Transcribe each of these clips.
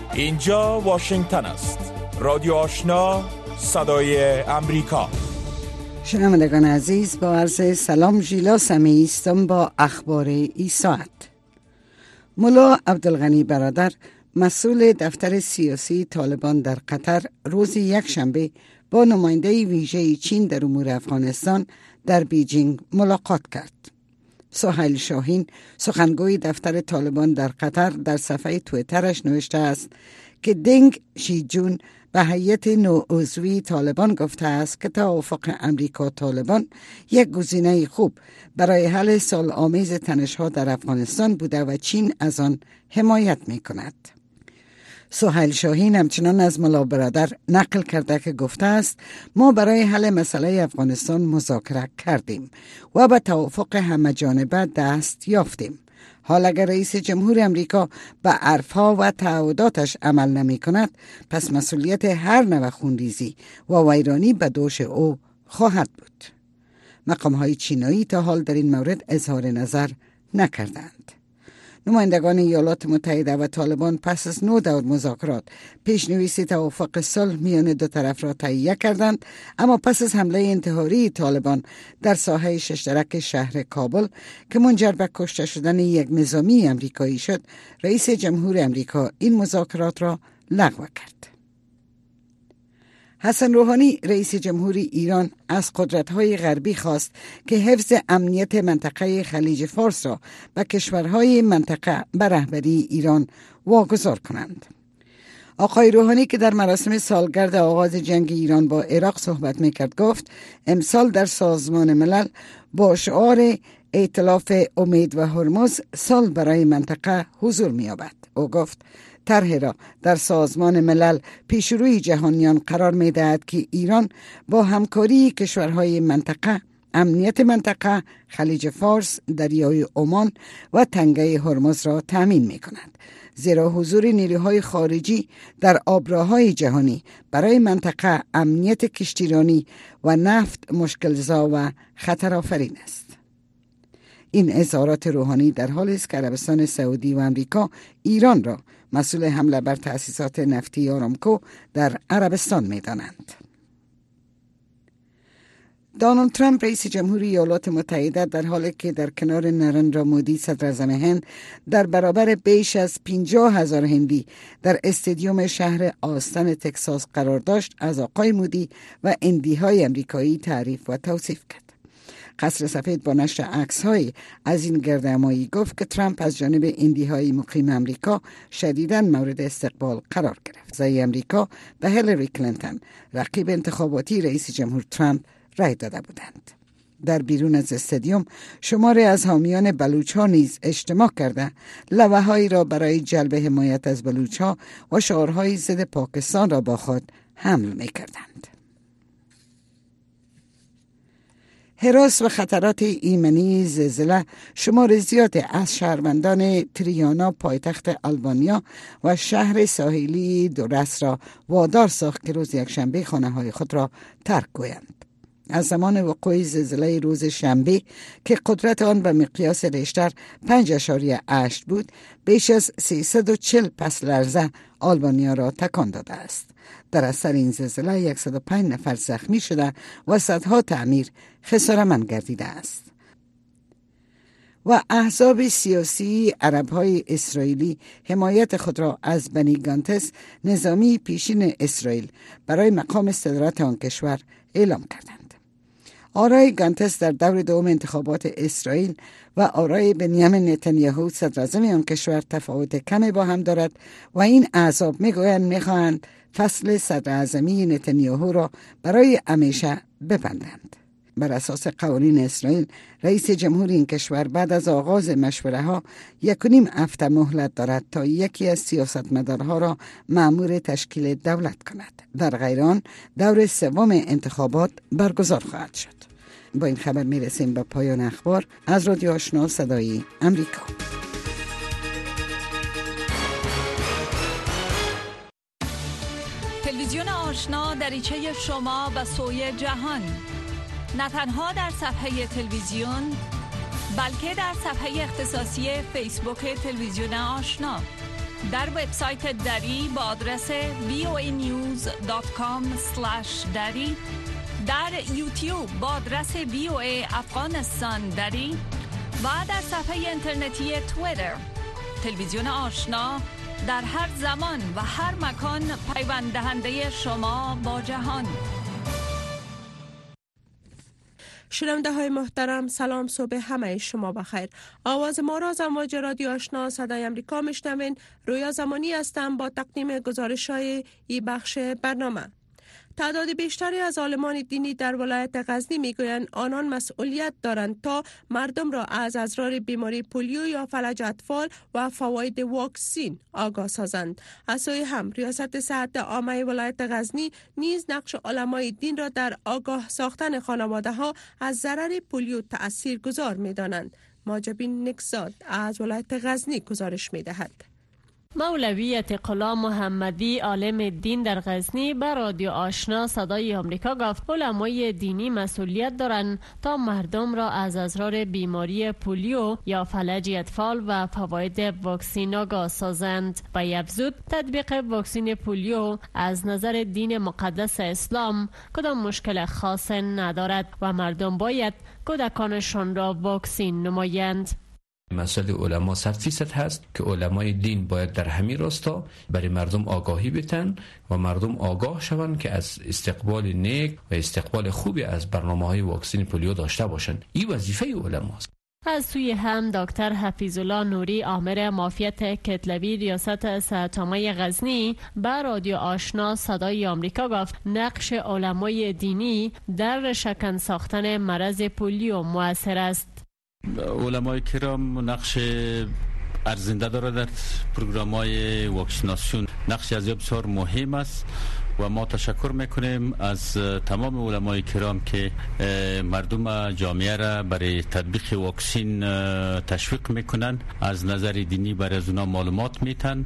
اینجا واشنگتن است. رادیو آشنا، صدای امریکا. شنوندگان عزیز، با عرض سلام ژیلا سمیعی هستم با اخبار این ساعت. ملا عبدالغنی برادر، مسئول دفتر سیاسی طالبان در قطر، روز یکشنبه با نماینده ویژه چین در امور افغانستان در بیجینگ ملاقات کرد. سهیل شاهین، سخنگوی دفتر طالبان در قطر، در صفحه تویترش نوشته است که دنگ شیجون به هیئت نوعضوی طالبان گفته است که توافق امریکا طالبان یک گزینه خوب برای حل صلح‌آمیز تنش‌ها در افغانستان بوده و چین از آن حمایت می کند. سهیل شاهین همچنان از ملا برادر نقل کرده که گفته است ما برای حل مسئله افغانستان مذاکره کردیم و به توافق همه‌جانبه دست یافتیم. حال اگر رئیس جمهور امریکا به حرفها و تعهداتش عمل نمی کند، پس مسئولیت هر نوع خونریزی و ویرانی به دوش او خواهد بود. مقام‌های چینایی تا حال در این مورد اظهار نظر نکردند. نمایندگان ایالات متحده و طالبان پس از 9 دور مذاکرات پیشنویس توافق صلح میان دو طرف را تهیه کردند، اما پس از حمله انتحاری طالبان در ساحه ششترک شهر کابل که منجر به کشته شدن یک نظامی امریکایی شد، رئیس جمهور امریکا این مذاکرات را لغو کرد. حسن روحانی، رئیس جمهور ایران، از قدرت‌های غربی خواست که حفظ امنیت منطقه خلیج فارس را به کشورهای منطقه به رهبری ایران واگذار کنند. آقای روحانی که در مراسم سالگرد آغاز جنگ ایران با عراق صحبت می‌کرد گفت امسال در سازمان ملل با شعار ائتلاف امید و هرمز سال برای منطقه حضور می‌یابد. او گفت طرح را در سازمان ملل پیشروی جهانیان قرار می دهد که ایران با همکاری کشورهای منطقه امنیت منطقه خلیج فارس، دریای عمان و تنگه هرمز را تأمین می کند، زیرا حضور نیروهای خارجی در آبراهای جهانی برای منطقه امنیت کشتیرانی و نفت مشکل‌زا و خطرآفرین است. این اظهارات روحانی در حالی است که عربستان سعودی و امریکا ایران را مسئول حمله بر تأسیسات نفتی آرامکو در عربستان می دانند. دونالد ترامپ، رئیس جمهوری ایالات متحده، در حالی که در کنار نریندرا مودی صدر اعظم هند در برابر بیش از 50,000 هندی در استادیوم شهر آستن تگزاس قرار داشت، از آقای مودی و هندی‌های امریکایی تعریف و توصیف کرد. قصر سفید با نشر عکس‌های از این گردهمایی گفت که ترامپ از جانب هندی‌های مقیم امریکا شدیداً مورد استقبال قرار گرفت. زای امریکا به هیلاری کلینتون، رقیب انتخاباتی رئیس جمهور ترامپ، رای داده بودند. در بیرون از استادیوم شماری از حامیان بلوچ‌ها نیز اجتماع کرده لوحه‌هایی را برای جلب حمایت از بلوچ‌ها و شعارهای ضد پاکستان را با خود حمل می‌کردند. هراس و خطرات ایمنی زلزله شمار زیادی از شهروندان تریانا، پایتخت آلبانیا و شهر ساحلی دورس را وادار ساخت که روز یکشنبه خانه‌های خود را ترک کنند. از زمان وقوع زلزله روز شنبه که قدرت آن به مقیاس ریشتر 5.8 بود، بیش از 340 پس لرزه آلبانیا را تکان داده است. در اثر این زلزله 105 نفر زخمی شده و صدها تعمیر خساره‌مند گردیده است. و احزاب سیاسی عرب‌های اسرائیلی حمایت خود را از بنی گانتس، نظامی پیشین اسرائیل، برای مقام صدارت آن کشور اعلام کردند. آرای گانتس در دور دوم انتخابات اسرائیل و آرای بنیامین نتانیاهو صدراعظم آن کشور تفاوت کمی با هم دارد و این احزاب میگویند میخواهند فصل صدراعظمی نتانیاهو را برای همیشه ببندند. بر اساس قوانین اسرائیل، رئیس جمهور این کشور بعد از آغاز مشوره ها 1.5 هفته مهلت دارد تا یکی از سیاستمدارها را مأمور تشکیل دولت کند. در غیر آن دور سوم انتخابات برگزار خواهد شد. با این خبر میرسیم به پایان اخبار از رادیو آشنا صدای امریکا. تلویزیون آشنا دریچه شما و سوی جهان، نه تنها در صفحه تلویزیون بلکه در صفحه اختصاصی فیسبوک تلویزیون آشنا. در وبسایت دری با آدرس voanews.com/dari، در یوتیوب با آدرس VOA افغانستان دری و در صفحه اینترنتی توییتر. تلویزیون آشنا در هر زمان و هر مکان پیوند دهنده شما با جهان. شنونده های محترم، سلام، صبح همه شما بخیر. آواز ما را از امواج رادیو آشنا صدای امریکا میشنوین. رویا زمانی هستم با تقدیم گزارش های این بخش برنامه. تعداد بیشتری از عالمان دینی در ولایت غزنی میگویند آنان مسئولیت دارند تا مردم را از اضرار بیماری پولیو یا فلج اطفال و فواید واکسین آگاه سازند. از سوی هم ریاست صحت عامه ولایت غزنی نیز نقش علمای دین را در آگاه ساختن خانواده ها از ضرر پولیو تاثیرگذار می‌دانند. ماجبین نکزاد از ولایت غزنی گزارش می‌دهد. مولوی عتیق‌الله محمدی عالم دین در غزنی به رادیو آشنا صدای آمریکا گفت علمای دینی مسئولیت دارند تا مردم را از اضرار بیماری پولیو یا فلج اطفال و فواید واکسین آگاه سازند. و افزود تطبیق واکسین پولیو از نظر دین مقدس اسلام کدام مشکل خاص ندارد و مردم باید کودکانشان را واکسین نمایند. مسئله علما 100% هست که علمای دین باید در همین راستا برای مردم آگاهی بتن و مردم آگاه شوند که از استقبال نیک و استقبال خوبی از برنامه‌های واکسن پولیو داشته باشند. این وظیفه علماست. از سوی هم دکتر حفیظالله نوری آمر معافیت کتلوی ریاست صحت عامه غزنی به رادیو آشنا صدای آمریکا گفت نقش علمای دینی در شکن ساختن مرض پولیو مؤثر است. علمای کرام نقش ارزنده داره در پروگرام‌های واکسیناسیون، نقش از بسیار مهم است و ما تشکر میکنیم از تمام علمای کرام که مردم جامعه را برای تطبیق واکسین تشویق میکنن، از نظر دینی برای از اونا معلومات میتن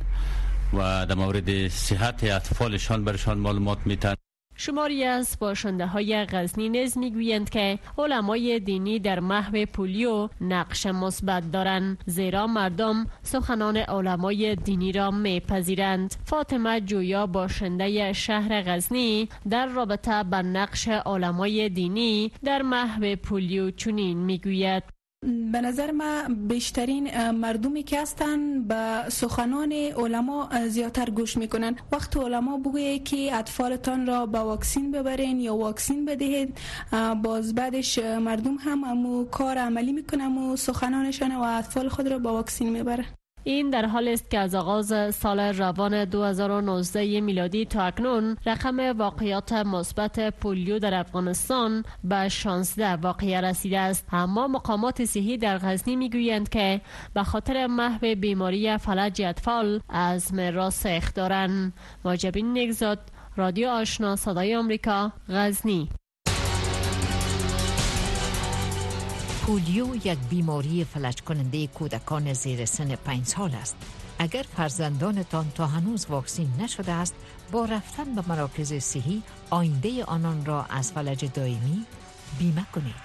و در مورد صحت اطفالشان برشان معلومات میتن. شماری از باشنده های غزنی نیز میگویند که علمای دینی در محو پولیو نقش مثبت دارند، زیرا مردم سخنان علمای دینی را میپذیرند. فاطمه جویا باشنده شهر غزنی در رابطه با نقش علمای دینی در محو پولیو چنین میگوید: به نظر من بیشترین مردمی که هستن به سخنان علما زیادتر گوش میکنن. وقت علما بگویه که اطفالتان را به واکسین ببرین یا واکسین بدهید، باز بعدش مردم هم امو کار عملی میکنن و سخنانشان و اطفال خود را به واکسین میبره. این در حال است که از آغاز سال روان 2019 میلادی تا اکنون رقم واقعیات مثبت پولیو در افغانستان به 16 واقعه رسیده است. اما مقامات صحی در غزنی میگویند که به خاطر محو بیماری فلج اطفال از میراث دارند. ماجبین نگزاد، رادیو آشنا صدای آمریکا، غزنی. پولیو یک بیماری فلج کننده کودکان زیر سن 5 سال است. اگر فرزندانتان تا هنوز واکسین نشده است، با رفتن به مراکز صحی آینده آنان را از فلج دائمی بیمه کنید.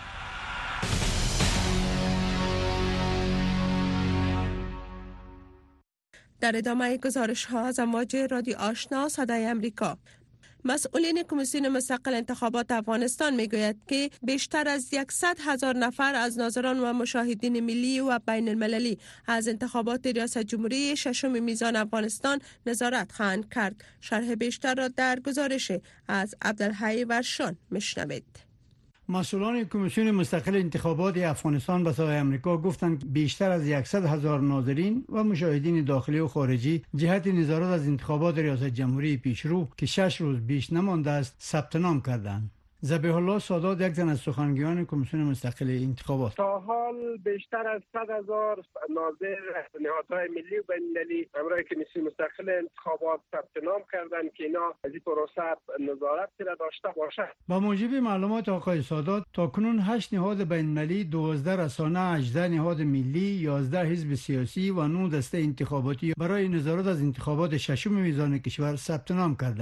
در ادامه گزارش ها از امواج رادیو آشنا صدای امریکا، مسئولین کمیسیون مستقل انتخابات افغانستان میگوید که بیشتر از 100,000 نفر از ناظران و مشاهدین ملی و بین المللی از انتخابات ریاست جمهوری ششم میزان افغانستان نظارت خواهند کرد. شرح بیشتر را در گزارش از عبدالحی ورشان میشنوید. مسئولان کمیسیون مستقل انتخابات افغانستان به صدای آمریکا گفتند بیشتر از 100,000 ناظرین و مشاهدین داخلی و خارجی جهت نظارت از انتخابات ریاست جمهوری پیشرو که 6 روز بیش نمانده است ثبت نام کردند. ذبیح الله سادات یک زن از سخنگویان کمیسیون مستقل انتخابات: تا حال بیشتر از 100,000 ناظر نهادهای ملی و بین‌المللی همراه کمیسیون مستقل انتخابات ثبت نام کردند که اینا از این پروسه نظارت را داشته باشند. با موجب معلومات آقای سادات تاکنون 8 نهاد بین‌المللی، 12 رسانه، 18 نهاد ملی، 11 حزب سیاسی و 9 دسته انتخاباتی برای نظارت از انتخابات ششم میزان کشور ثبت نام کردند.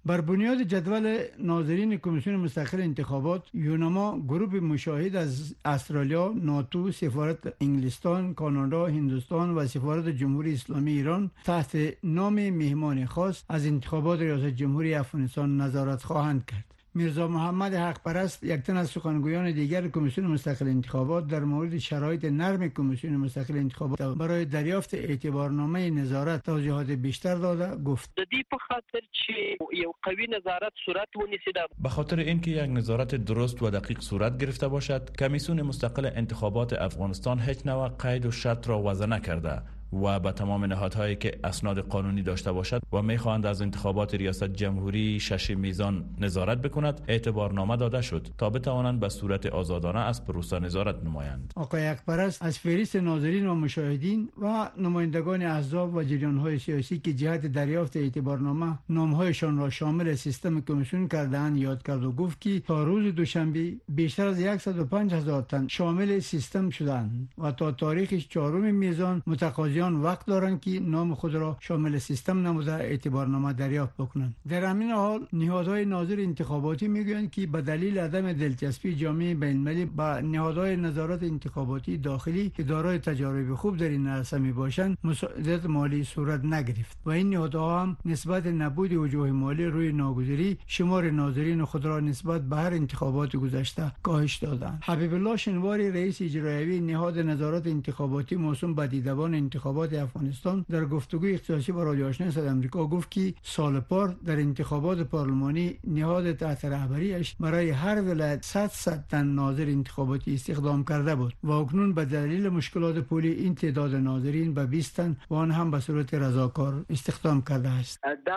بر بنیاد جدول ناظرین کمیسیون مستقل انتخابات، یونما گروه مشاهد از استرالیا، ناتو، سفارت انگلستان، کانادا، هندوستان و سفارت جمهوری اسلامی ایران تحت نام مهمان خاص از انتخابات ریاست جمهوری افغانستان نظارت خواهند کرد. میرزا محمد حق پرست، یک تن از سخنگویان دیگر کمیسیون مستقل انتخابات، در مورد شرایط نرم کمیسیون مستقل انتخابات برای دریافت اعتبارنامه نظارت توضیحات بیشتر داده گفت: د دې په خاطر چې یو قوي نظارت صورت ونیسي، به خاطر اینکه یک نظارت درست و دقیق صورت گرفته باشد، کمیسیون مستقل انتخابات افغانستان هیچ نوع قید و شرط را وضع نکرده و به تمام نهادهایی که اسناد قانونی داشته باشد و میخواهند از انتخابات ریاست جمهوری 6 میزان نظارت بکند اعتبارنامه داده شد تا بتوانند به صورت آزادانه از پروسه نظارت نمایند. آقای اکبرست از فهرست ناظرین و مشاهدین و نمایندگان احزاب و جریان‌های سیاسی که جهت دریافت اعتبارنامه نام‌هایشان را شامل سیستم کمیسیون کرده‌اند یاد کرد و گفت که تا روز دوشنبه بیشتر از 105,000 تن شامل سیستم شدند و تا تاریخ 4 میزان متقاضی وقت دارند که نام خود را شامل سیستم نموده اعتبارنامه دریافت بکنند. در همین حال نهادهای ناظر انتخاباتی میگویند که به دلیل عدم دلچسپی جامعه بین‌المللی با نهادهای نظارت انتخاباتی داخلی که دارای تجارب خوب در این عرصه میباشند مساعدت مالی صورت نگرفت و این نهادها هم نسبت نبود وجوه مالی روی ناگزیری شمار ناظرین خود را نسبت به هر انتخابات گذشته کاهش دادند. حبیب الله شنواری رئیس اجرایی نهاد نظارت انتخاباتی موسوم به دیدبان انتخابات افغانستان در گفتگوی اختصاصی با رادیو آشنا صدای آمریکا گفت که سال پار در انتخابات پارلمانی نهاد تحت رهبریش برای هر ولایت 100 تن ناظر انتخاباتی استخدام کرده بود و اکنون به دلیل مشکلات پولی این تعداد ناظرین به 20 تن و آن هم به صورت رضاکار استخدام کرده است.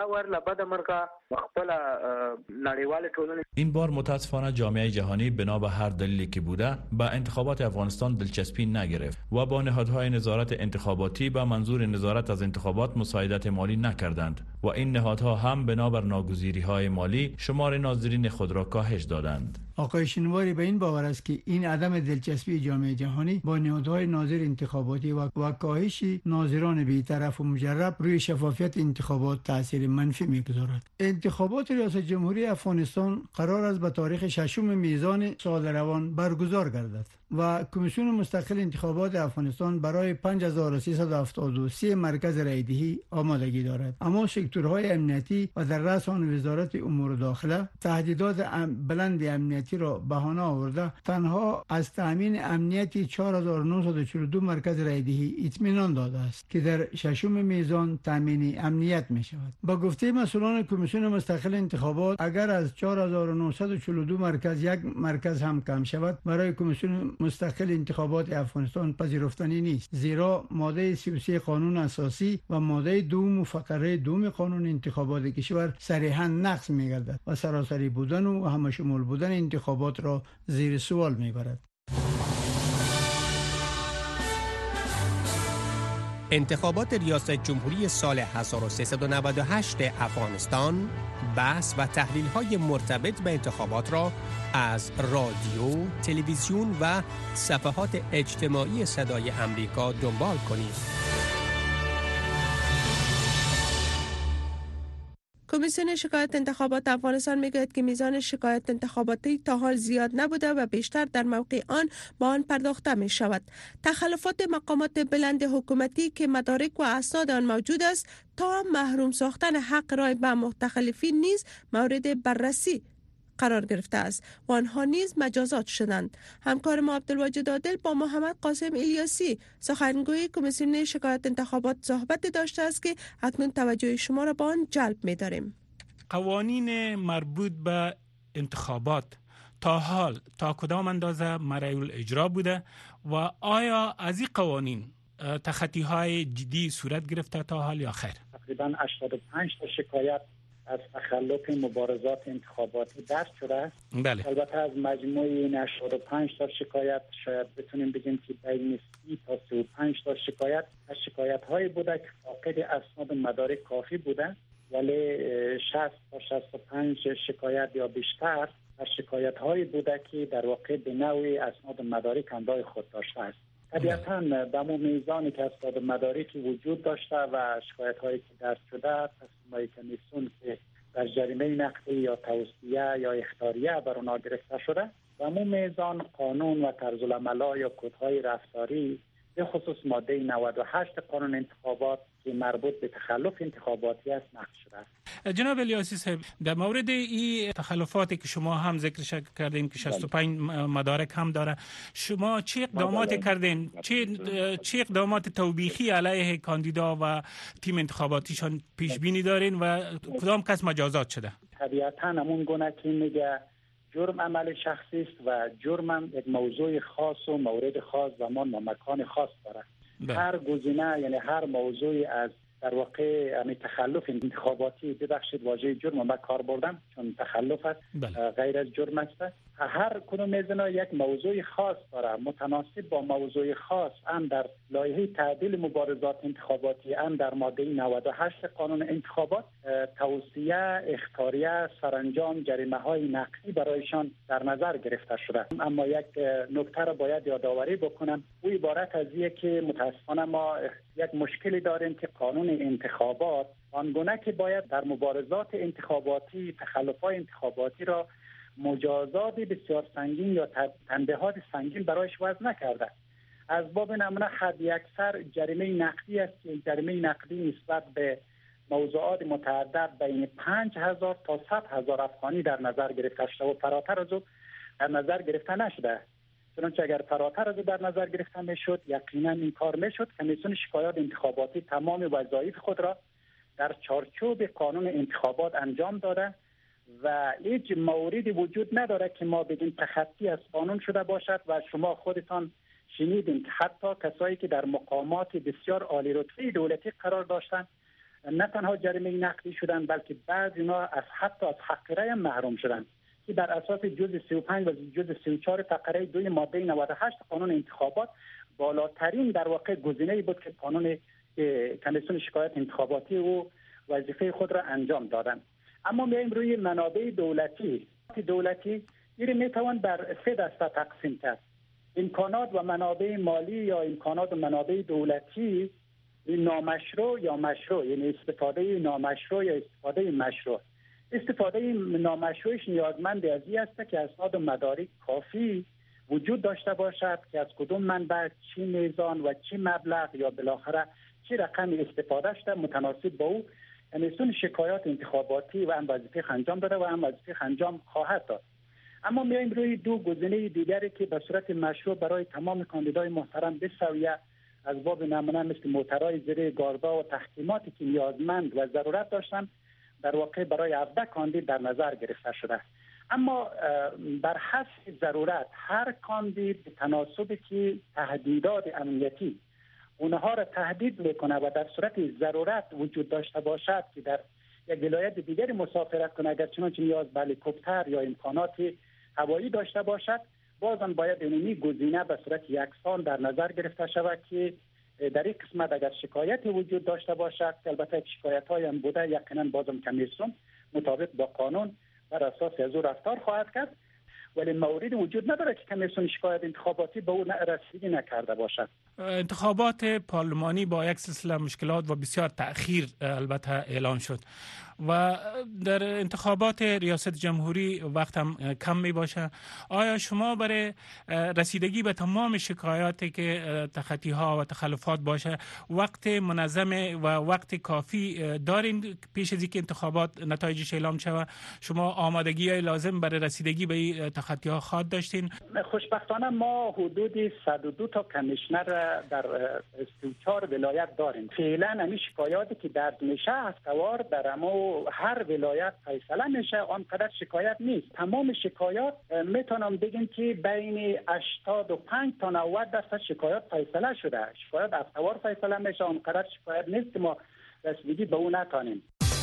این بار متاسفانه جامعه جهانی بنا به هر دلیلی که بوده به انتخابات افغانستان دلچسپی نگرفت و با نهادهای نظارت انتخاباتی به منظور نظارت از انتخابات مساعدت مالی نکردند و این نهادها هم بنابر ناگزیری‌های مالی شمار ناظرین خود را کاهش دادند. آقای شنواری به این باور است که این عدم دلچسپی جامعه جهانی با نهادهای ناظر انتخاباتی و کاهش ناظران بی‌طرف و مجرب روی شفافیت انتخابات تاثیر منفی می‌گذارد. انتخابات ریاست جمهوری افغانستان قرار است به تاریخ 6 میزان سال روان برگزار گردد و کمیسیون مستقل انتخابات افغانستان برای 5373 مرکز رایدهی آمادگی دارد، اما سکتورهای امنیتی و در رأس آن وزارت امور داخله تهدیدات بلند امنیتی را بهانه آورده تنها از تامین امنیتی 4942 مرکز رایدهی اطمینان داده است که در 6 میزان تامین امنیت می شود. با گفته مسئولان کمیسیون مستقل انتخابات اگر از 4942 مرکز یک مرکز هم کم شود برای کمیسیون مستقل انتخابات افغانستان پذیرفتنی نیست، زیرا ماده 33 قانون اساسی و ماده 2 فقره 2 قانون انتخابات کشور صریحا نقض می‌گردد و سراسری بودن و همشمول بودن انتخابات را زیر سوال می‌برد. انتخابات ریاست جمهوری سال 1398 افغانستان بحث و تحلیل‌های مرتبط به انتخابات را از رادیو، تلویزیون و صفحات اجتماعی صدای آمریکا دنبال کنید. کمیسیون شکایت انتخابات افغانستان میگوید که میزان شکایت انتخاباتی تا حال زیاد نبوده و بیشتر در موقع آن با آن پرداخته می شود. تخلفات مقامات بلند حکومتی که مدارک و اسناد آن موجود است تا محروم ساختن حق رای به متخلفین نیز مورد بررسی قرار گرفته است و آنها نیز مجازات شدند. همکار ما عبدالواجد عادل با محمد قاسم الیاسی سخنگوی کمیسیون شکایت انتخابات صحبت داشته است که اکنون توجه شما را به آن جلب می‌داریم. قوانین مربوط به انتخابات تا حال تا کدام اندازه مرحله اجرا بوده و آیا از این قوانین تخطی‌های جدی صورت گرفته تا حال یا خیر؟ تقریباً 85 تا شکایت از تخلف مبارزات انتخاباتی دست شده است. بله. البته از مجموع این 85 تا شکایت شاید بتونیم بگیم که بین 30 تا 35 تا شکایت از شکایت‌هایی بوده که فاقد اسناد مدارک کافی بوده، ولی 60 تا 65 شکایت یا بیشتر از شکایت‌هایی بوده که در واقع به نوعی اسناد مدارک همراه خود داشته است. طبیعتاً به همون میزانی که اسناد مدارکی وجود داشته و شکایت‌هایی که درج شده، تصمیم‌های کمیسیون که در جریمه نقدی یا توصیه یا اخطاریه بر اونا گرفته شده و همون میزان قانون و طرزالعمل یا کدهای رفتاری به خصوص ماده 98 قانون انتخابات که مربوط به تخلف انتخاباتی است نقض شده است. جناب الیاسی صاحب، در مورد این تخلفاتی که شما هم ذکرش کردین که 65 مدارک هم داره، شما چه اقدامات کردین؟ چه اقدامات توبیخی علیه کاندیدا و تیم انتخاباتیشان پیش بینی دارین و کدام کس مجازات شده؟ طبیعتاً همون گونه که میگه جرم عمل شخصی است و جرم هم یک موضوع خاص و مورد خاص زمان و مکان خاص داره. هر گزینه، یعنی هر موضوعی از در واقع تخلف انتخاباتی، ببخشید واژه جرم من کار بردم چون تخلف است، غیر از جرم است. هر کدوم از اینا یک موضوع خاص داره، متناسب با موضوع خاص هم در لایحه تعدیل مبارزات انتخاباتی هم در ماده 98 قانون انتخابات توصیه، اخطاریه، سرانجام جریمه های نقدی برایشان در نظر گرفته شده. اما یک نکته را باید یادآوری بکنم، او عبارت از اینه که متاسفانه ما یک مشکلی داریم که قانون انتخابات آنگونه که باید در مبارزات انتخاباتی تخلف‌های انتخاباتی را مجازات بسیار سنگین یا تنبیهات سنگین برایش وضع نکرده. از باب نمونه حد اکثر جریمه نقدی است که جریمه نقدی نسبت به موضوعات متعدد بین 5000 تا 100,000 افغانی در نظر گرفته شده و فراتر از او در نظر گرفته نشده. چنانچه اگر فراتر از او در نظر گرفته میشد یقینا این کار میشد. کمیسیون شکایات انتخاباتی تمام وظایف خود را در چارچوب قانون انتخابات انجام داده و هیچ موردی وجود نداره که ما بگیم تخطی از قانون شده باشد و شما خودتان شنیدین که حتی کسایی که در مقامات بسیار عالی رتبه دولتی قرار داشتن نه تنها جریمه نقدی شدن بلکه بعضی اینا از حتی از حق رأی محروم شدن که بر اساس جزء 35 و جزء 34 فقره 2 ماده 98 قانون انتخابات بالاترین در واقع گزینه‌ای بود که قانون کمیسیون شکایات انتخاباتی و وظیفه خود را انجام دادن. اما میایم روی منابع دولتی این میتوان بر 3 دسته تقسیم کرد: امکانات و منابع مالی یا امکانات و منابع دولتی نامشروع یا مشروع، یعنی استفاده نامشروع یا استفاده مشروع. استفاده نامشروعش نیازمند از این است که اسناد و مدارک کافی وجود داشته باشد که از کدوم منبع چی میزان و چی مبلغ یا بالاخره چی رقم استفاده شده متناسب با او کمیسیون شکایات انتخاباتی و هم وظیفه انجام داده و هم وظیفه انجام خواهد داد. اما میایم روی 2 گزینه دیگری که به صورت مشروع برای تمام کاندیدای محترم بسویه از باب نمونه مثل موترهای زیر گاردا و تحکیماتی که نیازمند و ضرورت داشتن در واقع برای 17 کاندید در نظر گرفته شده. اما بر حسب ضرورت هر کاندید به تناسبی که تهدیدات امنیتی اونها را تهدید میکنه و در صورت ضرورت وجود داشته باشد که در یک ولایت دیگری مسافرت کنه، اگر چنانچه نیاز به هلیکوپتر یا امکانات هوایی داشته باشد، بازم باید اینمی گزینه به صورت یکسان در نظر گرفته شود که در این قسمت اگر شکایتی وجود داشته باشد که البته شکایت های هم بوده، یقینا بازم کمیسیون مطابق با قانون بر اساس از او رفتار خواهد کرد، ولی موردی وجود نداره که کمیسیون شکایت انتخاباتی به اون رسیدگی نکرده باشد. انتخابات پارلمانی با یک سلسله مشکلات و بسیار تأخیر البته اعلان شد و در انتخابات ریاست جمهوری وقت هم کم می باشه. آیا شما برای رسیدگی به تمام شکایاتی که تخطی ها و تخلفات باشه وقت منظم و وقت کافی دارین پیش از اینکه انتخابات نتایجش اعلام شود؟ شما آمادگی های لازم برای رسیدگی به تخطی ها خواهد داشتین؟ خوشبختانه ما حدود 102 تا کمیشنر در 34 ولایت داریم. فعلا همین شکایاتی که درج میشه هفته‌وار در هر ولایت فیصله میشه، آنقدر شکایت نیست. تمام شکایات میتونم بگم که بین 85 تا 90% شکایات فیصله شده. شکایات هفته‌وار فیصله میشه، آنقدر شکایت نیست که ما رسیدگی به اون نتونیم.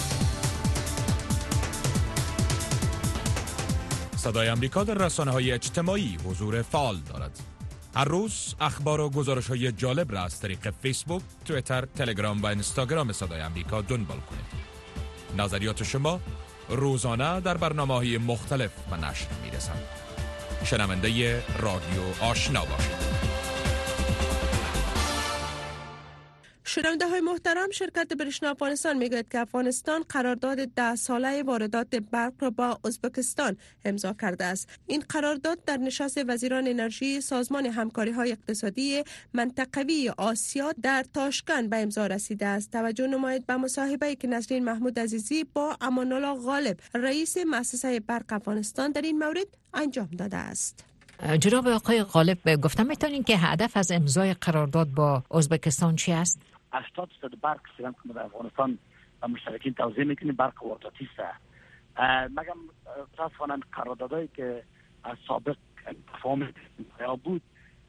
صدای آمریکا در رسانه‌های اجتماعی حضور فعال دارد. هر روز اخبار و گزارش‌های جالب را از طریق فیسبوک، توییتر، تلگرام و اینستاگرام صدای آمریکا دنبال کنید. نظریات شما روزانه در برنامه‌های مختلف به نشر می‌رسند. شنونده رادیو آشنا باشید. شنونده های محترم، شرکت برشنا افغانستان میگوید که افغانستان قرارداد 10 ساله واردات برق را با ازبکستان امضا کرده است. این قرارداد در نشست وزیران انرژی سازمان همکاری های اقتصادی منطقوی آسیا در تاشکند به امضا رسیده است. توجه نمایید به مصاحبه‌ای که نسرین محمود عزیزی با امان الله غالب رئیس مؤسسه برق افغانستان در این مورد انجام داده است. جناب آقای غالب، گفتم میتونین که هدف از امضای قرارداد با ازبکستان چی است؟ 80% برق سیستم که در افغانستان و مشترکین توزیع میکنیم برق وارداتی است. مگم متاسفانه قراردادایی که از سابق تفاهم بود،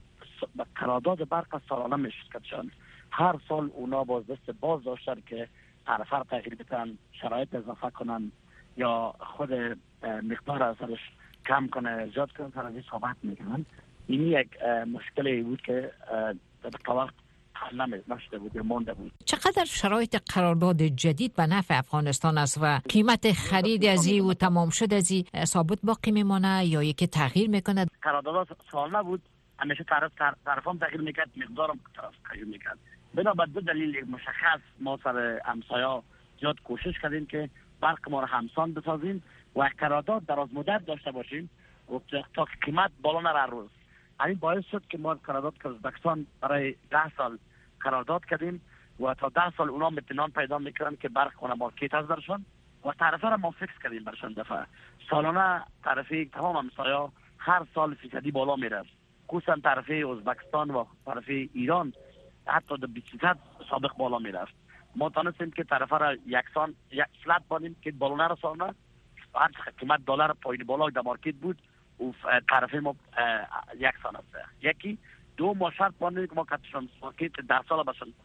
قرارداد برق سالانه میشد، هر سال اونا باز دست باز داشتن که طرفه را تغییر بدن، شرایط اضافه کنن یا خود مقدار ازش کم کنه، زیاد کنه، سر از این صحبت میکنن. این یک مشکلی بود که در وقت حل نشده بود یا مانده بود. چقدر شرایط قرارداد جدید به نفع افغانستان است و قیمت خرید از این و تمام شد از این ثابت باقی میمانه یا یکی تغییر میکنه؟ قرارداد سالانه بود، همیشه طرفان تغییر میکرد، مقدارم طرف تغییر میکرد. بنا به دو دلیل مشخص ما سر همسایا زیاد کوشش کردیم که برق ما را همسان بسازیم و قرارداد دراز مدت داشته باشیم و تا قیمت بالا نره روز. این باعث شد که ما قرارداد که ازبکستان برای 10 سال قرارداد کردیم و تا 10 سال اونا اطمینان پیدا میکنن که برق کنه مارکت از درشون و طرفه را ما فکس کردیم برشون. دفعه سالانه طرفه تمام همسایا هر سال فیصدی بالا میره، خصوصا طرفه ازبکستان و طرفه ایران حتی در 20% سابق بالا میرفت. ما تانستیم که طرفه را یکسان فلت بانیم که بالا نره سالانه، هر قیمت دلار پایین بالا در مارکت بود و طرفه ما یکسان است. یکی دو ما شرط بانیم که ما کتشان مارکت 10 سال باشن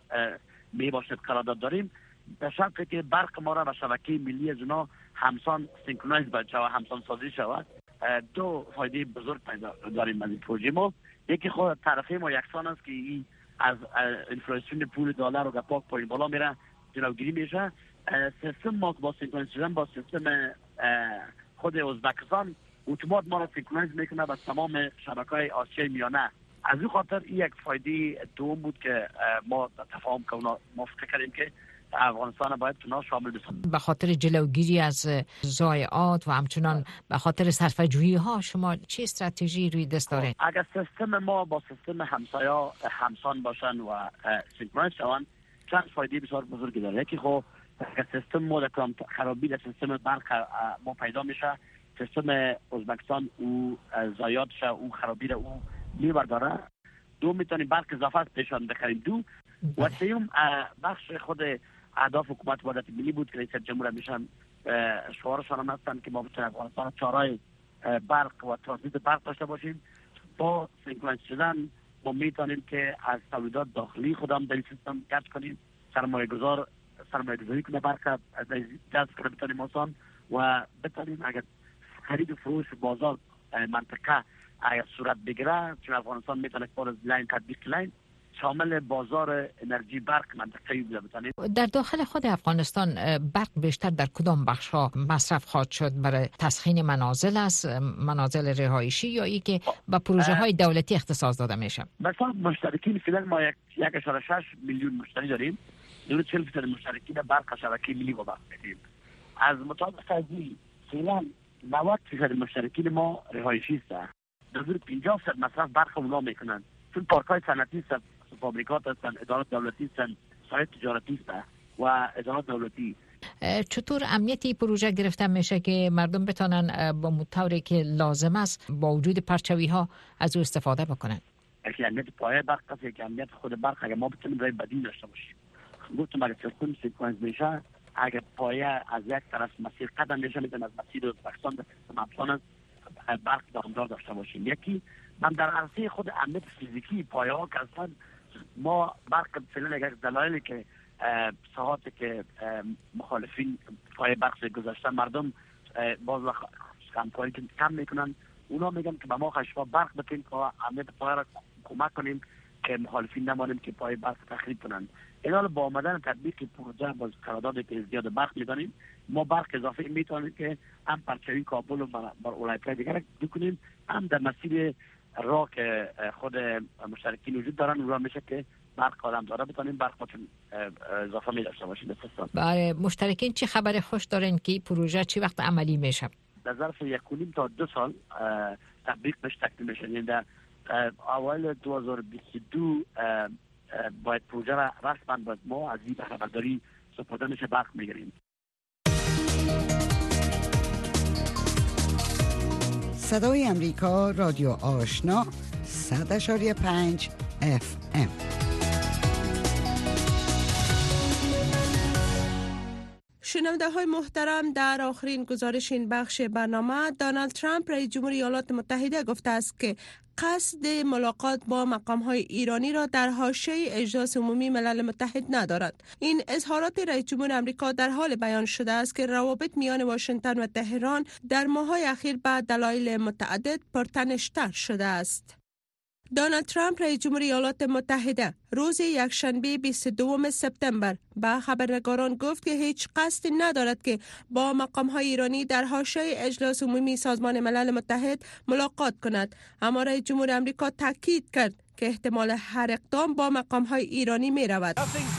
می باشد قرارداد داریم، به شرطی که برق ما را به شبکه ملی از اونا همسان سینکرونایز بشه و همسان سازی شود. دو فایده بزرگ پیدا داریم از این پروژه ما. یکی خود طرفه ما یکسان است که این از انفلاسیون پول دلار و گپاک پایین بالا میره جلوگیری میشه. سیستم ما با سینکرونایز شدن با سیستم خود ازبکستان اتومات ما را سینکرونایز میکنه با تمام شبکه‌های آسیای میانه. از این خاطر این یک فایده دوم بود که ما تفاهم کنیم، ما فکر کردیم که افغانستان باید تونا شامل بشه. به خاطر جلوگیری از ضایعات و همچنان به خاطر صرفه‌جویی ها شما چه استراتژی روی دست دارید؟ اگر سیستم ما با سیستم همسایا همسان باشن و سینکرونایز شوند چند فایده بسیار بزرگی داره. یکی خب اگر سیستم ما در خرابی در سیستم برق ما پیدا میشه، سیستم ازبکستان او ضایعاتش او خرابی را او میبرداره. دو میتونیم برق اضافه پیشان بخریم. دو و سیوم بخش خود اهداف حکومت وحدت ملی بود که رئیس جمهور میشن شعارشان هم هستن که ما بتونیم افغانستان چارای برق و ترانزیت برق داشته باشیم. با سینکرونایز شدن ما میتونیم که از تولیدات داخلی خودم در این سیستم گشت کنیم، سرمایه گذاری کنه برق از جذب کنه بتونیم آسان و بتونیم اگر خرید و فروش بازار منطقه اگر صورت بگیره، چون افغانستان میتونه کار از لاین تطبیق لاین شامل بازار انرژی برق منطقه‌ای بتونه. در داخل خود افغانستان برق بیشتر در کدام بخش‌ها مصرف خواهد شد؟ برای تسخین منازل است، منازل رهایشی یا ای که با پروژه‌های دولتی اختصاص داده میشه؟ مثلا مشترکین فعلا ما 1.6 میلیون مشتری داریم. 40% مشترکین برق شبکه ملی وابسته می‌شیم. از مطابق ازی فعلا 90% مشترکین ما رهایشی هستند. در حدود 50% مصرف برق اونا میکنن، چون پارک‌های صنعتی هستن، فابریکات هستن، ادارات دولتی هستن، سایت تجارتی هستن و ادارات دولتی. چطور امنیتی پروژه گرفته میشه که مردم بتونن با موتوری که لازم است با وجود پرچوی ها از او استفاده بکنن؟ یکی امنیت پایه برق است، یکی امنیت خود برق. اگر ما بتونیم راه بدیل داشته باشیم، گفتم اگر سیستم سیکونس میشه، اگر پایه از یک طرف مسیر قدم میشه میتونه از مسیر ازبکستان به سیستم افغانستان برق دامدار داشته باشیم. یکی من در عرصه خود امنیت فیزیکی پایه ها که هستن ما برق فعلا اگر دلایلی که ساعاتی که مخالفین پایه برق گذاشتن مردم باز همکاری که کم میکنن، اونا میگن که به ما خشبا برق بکنیم که امنیت پایه را کمک کنیم که مخالفین نمانیم که پایه برق تخریب کنن. اینا با آمدن تطبیق پروژه باز قرارداد که زیاد برق میدانیم، ما برق اضافه میتونیم که هم پرچوی کابل و بر ولایت‌های دیگر بکنیم، هم در مسیر راه که خود مشترکین وجود دارن اون را میشه که برق آدم داره بتونیم برق اضافه می داشته باشیم. برای مشترکین چه خبر خوش دارین که پروژه چی وقت عملی میشه؟ در ظرف 1.5 تا 2 سال تطبیق بهش تکمیل میشه. یعنی در اوایل 2022 باید پروژه را رسما باید ما از این خبرداری سپرده میشه برق میگیریم. صدای امریکا رادیو آشنا 100.5 FM. شنونده های محترم، در آخرین گزارش این بخش برنامه دونالد ترامپ رئیس جمهور ایالات متحده گفته است که قصد ملاقات با مقام های ایرانی را در حاشیه اجلاس عمومی ملل متحد ندارد. این اظهارات رئیس جمهور آمریکا در حال بیان شده است که روابط میان واشنگتن و تهران در ماه‌های اخیر به دلایل متعدد پرتنش‌تر شده است. دونالد ترامپ رئیس جمهور ایالات متحده روز یکشنبه 22 سپتامبر به خبرنگاران گفت که هیچ قصدی ندارد که با مقام‌های ایرانی در حاشیه اجلاس عمومی سازمان ملل متحد ملاقات کند، اما رئیس جمهور آمریکا تاکید کرد که احتمال هر اقدام با مقام‌های ایرانی می رود.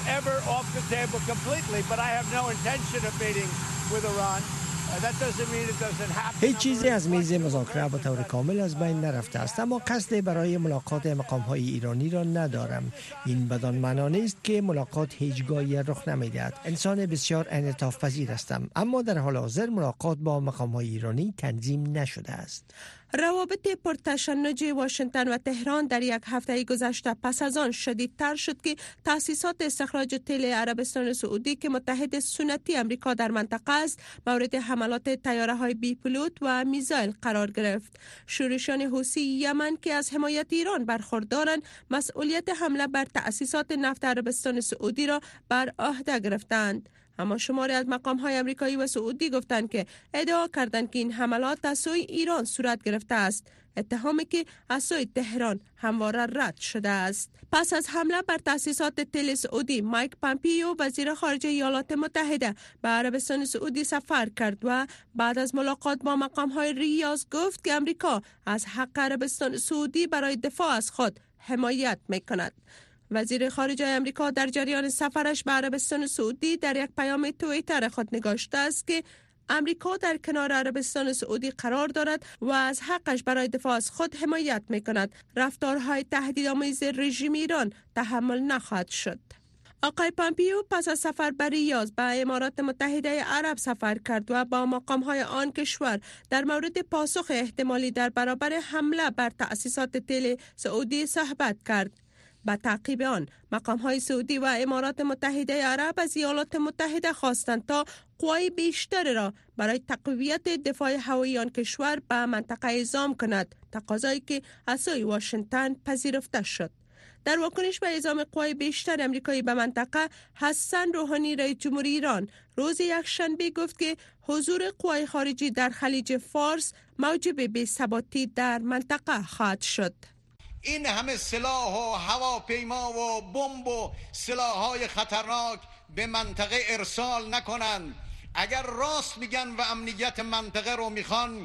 هیچ چیزی از میز مذاکره به طور کامل از بین نرفته است، اما قصد برای ملاقات مقام‌های ایرانی را ندارم. این بدان معنا نیست که ملاقات هیچگاهی رخ نمی‌دهد. انسان بسیار انعطاف پذیر هستم، اما در حال حاضر ملاقات با مقام‌های ایرانی تنظیم نشده است. روابط پرتشنج واشنگتن و تهران در یک هفته گذشته پس از آن شدیدتر شد که تأسیسات استخراج تیل عربستان سعودی که متحد سنتی امریکا در منطقه است مورد حملات طیاره‌های بی پلوت و میزایل قرار گرفت. شورشیان حوثی یمن که از حمایت ایران برخوردارند مسئولیت حمله بر تأسیسات نفت عربستان سعودی را بر عهده گرفتند. اما شماری از مقام‌های آمریکایی و سعودی گفتند که ادعا کردند که این حملات از سوی ایران صورت گرفته است، اتهامی که از سوی تهران همواره رد شده است. پس از حمله بر تأسیسات تل سعودی، مایک پامپیو وزیر خارجه ایالات متحده به عربستان سعودی سفر کرد و بعد از ملاقات با مقام‌های ریاض گفت که امریکا از حق عربستان سعودی برای دفاع از خود حمایت می‌کند. وزیر خارجه آمریکا در جریان سفرش به عربستان سعودی در یک پیام توییتر خود نگاشته است که امریکا در کنار عربستان سعودی قرار دارد و از حقش برای دفاع از خود حمایت می‌کند. رفتارهای تهدیدآمیز رژیم ایران تحمل نخواهد شد. آقای پامپیو پس از سفر به ریاض به امارات متحده عرب سفر کرد و با مقام‌های آن کشور در مورد پاسخ احتمالی در برابر حمله بر تأسیسات تل سعودی صحبت کرد. به تعقیب آن مقام‌های سعودی و امارات متحده عرب از ایالات متحده خواستند تا قوای بیشتر را برای تقویت دفاع هوایی آن کشور به منطقه اعزام کند، تقاضایی که از سوی واشنگتن پذیرفته شد. در واکنش به اعزام قوای بیشتر امریکایی به منطقه، حسن روحانی رئیس جمهوری ایران روز یکشنبه گفت که حضور قوای خارجی در خلیج فارس موجب بی‌ثباتی در منطقه خواهد شد. این همه سلاح و هواپیما و بمب و سلاح‌های خطرناک به منطقه ارسال نکنند. اگر راست میگن و امنیت منطقه رو میخوان،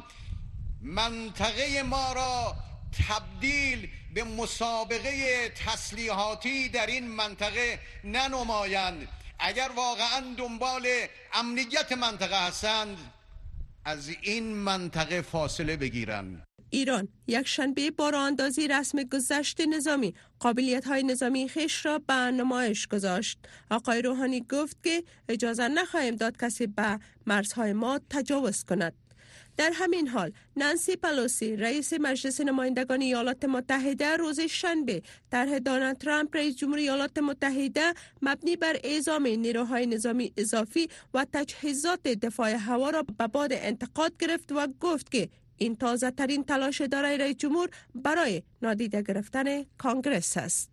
منطقه ما را تبدیل به مسابقه تسلیحاتی در این منطقه ننمایند. اگر واقعا دنبال امنیت منطقه هستند، از این منطقه فاصله بگیرند. ایران یکشنبه با راه‌اندازی رسم گذشت نظامی قابلیت‌های نظامی خویش را به نمایش گذاشت. آقای روحانی گفت که اجازه نخواهیم داد کسی به مرزهای ما تجاوز کند. در همین حال نانسی پلوسی رئیس مجلس نمایندگان ایالات متحده روز شنبه طرح دونالد ترامپ رئیس جمهور ایالات متحده مبنی بر اعزام نیروهای نظامی اضافی و تجهیزات دفاع هوا را به باد انتقاد گرفت و گفت که این تازه ترین تلاش دارای رئیس جمهور برای نادیده گرفتن کانگرس است.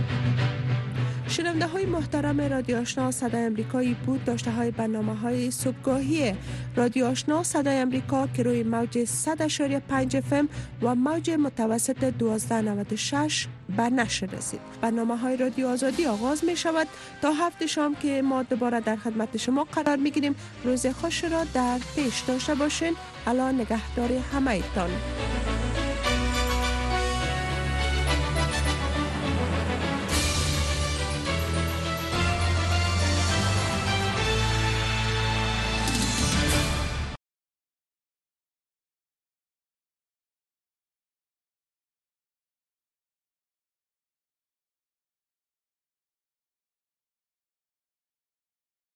شنونده های محترم رادیو آشنا صدای امریکایی بود داشته های برنامه های صبحگاهی رادیو آشنا صدای امریکا که روی موج 100.5 FM و موج متوسط 1296 به نشر رسید. برنامه های رادیو آزادی آغاز می شود تا 7 شام که ما دوباره در خدمت شما قرار می گیریم. روز خوش را در پیش داشته باشین. الان نگهدار همه ایتان.